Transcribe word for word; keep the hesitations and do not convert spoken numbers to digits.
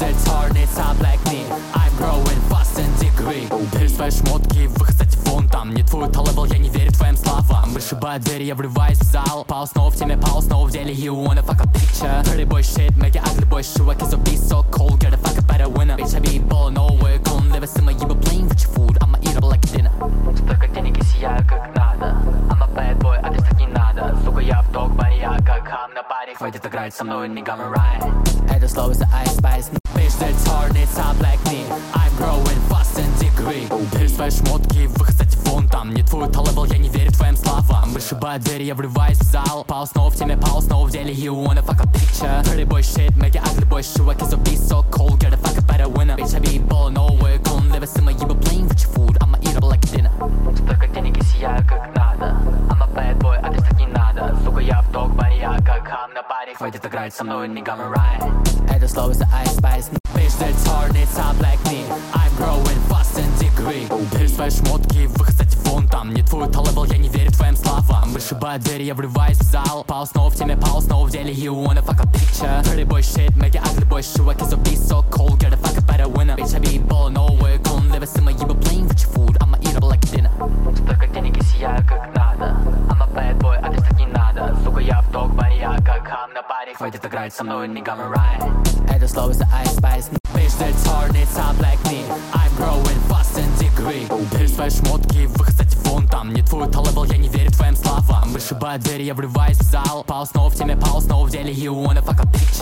it's hard, it's hard like me. I'm growing fast in degree. Бери свои шмотки, выходите вон там. Не твой талабл, я не верю твоим словам. Вышибаю двери, я врываюсь в зал. Паус снова в теме, паус снова в деле. You wanna fuck a picture? Pretty boy shit, make it ugly boy shoe. I kiss a beast so cold, get a fuck a better winner. Bitch, I be ballin' nowhere, gon' live a simmer. You be playing with your food, I'ma eat up like dinner. Столько денег и сияю как надо. I'm a bad boy, а так не надо. Сука, я в док-баре, я как хам на паре. Хватит играть со мной, nigga, I'm right. Это слово за Ice Spice. Bitch, that's hard, it's hard like me. I'm growing fast in degree. Бери свои шмотки, выходите вон там. Не твой талабл, я не верю твоим словам. Вышибаю двери, я врываюсь в зал. Паус снова в теме, паус снова в деле. You wanna fuck a picture? Pretty boy shit, make it ugly boy shoe. I kiss a beast so cold, get a fuck a better winner. Bitch, I be ballin' nowhere, gon' live a simmer. You be playing with your food, I'ma eat up like dinner. Столько денег и сияю как надо. I'm a bad boy, а так не надо. Сука, я в док-баре, я как хам на паре. Хватит играть со мной, nigga, I'm right. Это слово за Ice Spice. Bitch, that's hard, it's hard like me. I'm growing fast in degree. Бери свои шмотки, выходите вон там. Не твой талабл, я не верю твоим словам. Вышибаю двери, я врываюсь в зал. Паус снова в теме, паус снова в деле. You wanna fuck a picture? Pretty boy shit, make it ugly boy shoe. I kiss a beast so cold, get a fuck a better winner. Bitch, I be ballin' nowhere, gon' live a simmer. You be playing with your food, I'ma eat up like dinner. Столько денег и сияю как надо. I'm a bad boy, а так не надо. Сука, я в док-баре, я как хам на паре. Хватит играть со мной, nigga, I'm right. Это слово за Ice Spice. Bitch, that's hard, it's hard like me. I'm growing fast in degree. Бери свои шмотки, выходите вон там. Не твой талабл, я не верю твоим словам. Вышибаю двери, я врываюсь в зал. Паус снова в теме, паус снова в деле. You wanna fuck a picture?